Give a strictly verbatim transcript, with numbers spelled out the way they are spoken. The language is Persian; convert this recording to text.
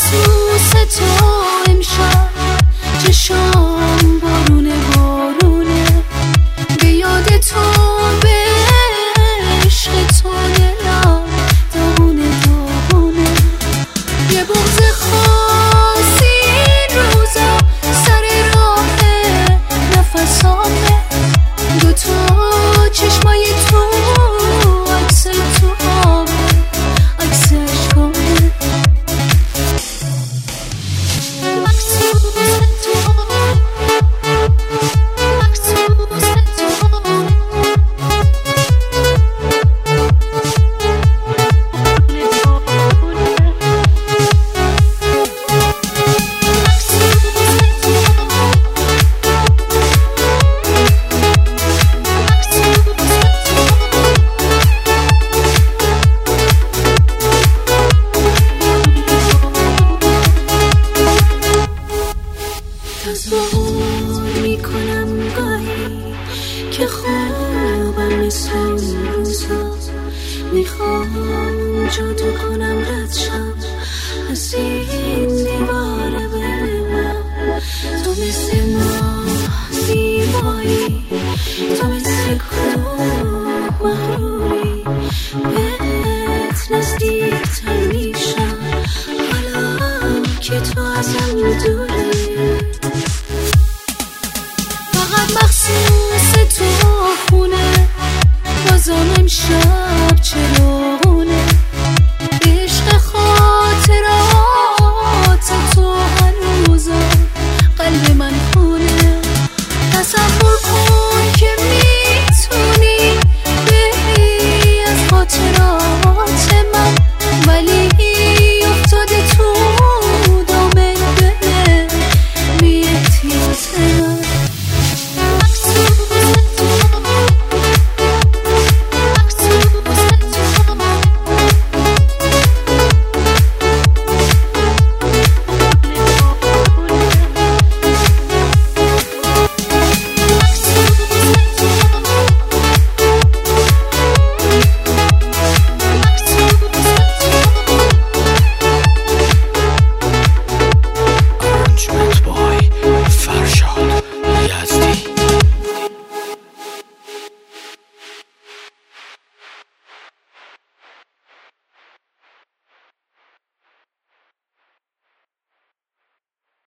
مخصوص تو امشب چشام بارونه بارونه به یاد تو به عشق تو دلم داغونه داغونه یه بغض خاصی این روزا سر راه نفسامه دوتا چشمای تو عکس تو آبه عکس عشقامه تصور میکنم گاهی که خوابم مثل اون روزا میخوام جادو کنم رد شم